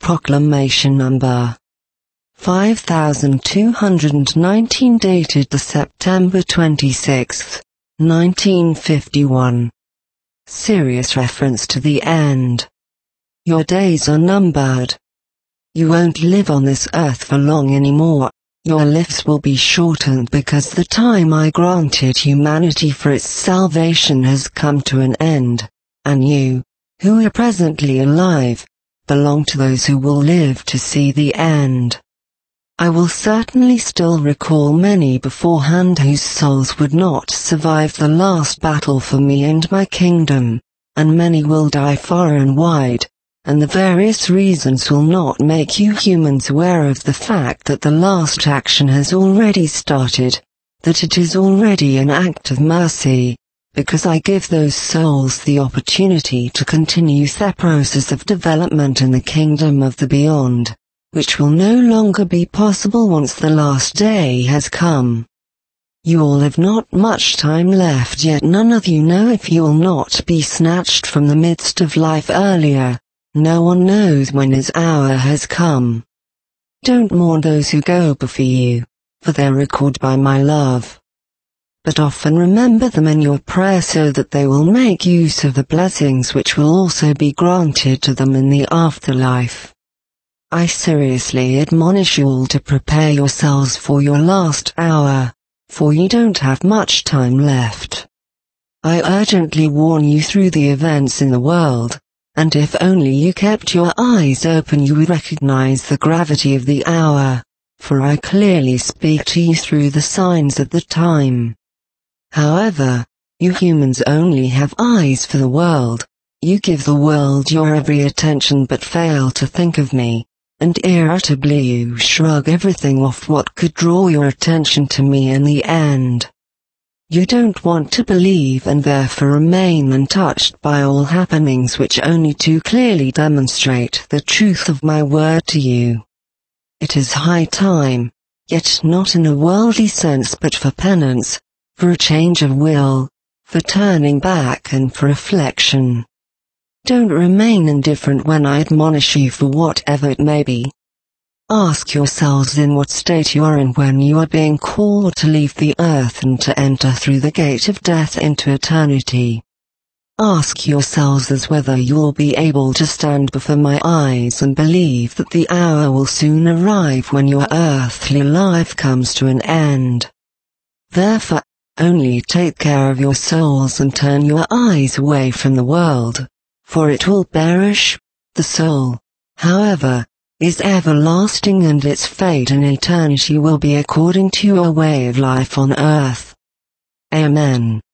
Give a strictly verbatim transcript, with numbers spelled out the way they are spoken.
Proclamation number five thousand two hundred nineteen, dated the September twenty-sixth, nineteen fifty-one. Serious reference to the end. Your days are numbered. You won't live on this earth for long anymore. Your lives will be shortened because the time I granted humanity for its salvation has come to an end, and you, who are presently alive, belong to those who will live to see the end. I will certainly still recall many beforehand whose souls would not survive the last battle for me and my kingdom, and many will die far and wide, and the various reasons will not make you humans aware of the fact that the last action has already started, that it is already an act of mercy, because I give those souls the opportunity to continue the process of development in the kingdom of the beyond, which will no longer be possible once the last day has come. You all have not much time left, yet none of you know if you will not be snatched from the midst of life earlier. No one knows when his hour has come. Don't mourn those who go before you, for they're recalled by my love. But often remember them in your prayer so that they will make use of the blessings which will also be granted to them in the afterlife. I seriously admonish you all to prepare yourselves for your last hour, for you don't have much time left. I urgently warn you through the events in the world, and if only you kept your eyes open you would recognize the gravity of the hour, for I clearly speak to you through the signs of the time. However, you humans only have eyes for the world. You give the world your every attention but fail to think of me, and irritably you shrug everything off what could draw your attention to me in the end. You don't want to believe and therefore remain untouched by all happenings which only too clearly demonstrate the truth of my word to you. It is high time, yet not in a worldly sense but for penance, for a change of will, for turning back and for reflection. Don't remain indifferent when I admonish you for whatever it may be. Ask yourselves in what state you are in when you are being called to leave the earth and to enter through the gate of death into eternity. Ask yourselves as whether you will be able to stand before my eyes and believe that the hour will soon arrive when your earthly life comes to an end. Therefore, only take care of your souls and turn your eyes away from the world, for it will perish. The soul, however, is everlasting, and its fate in eternity will be according to your way of life on earth. Amen.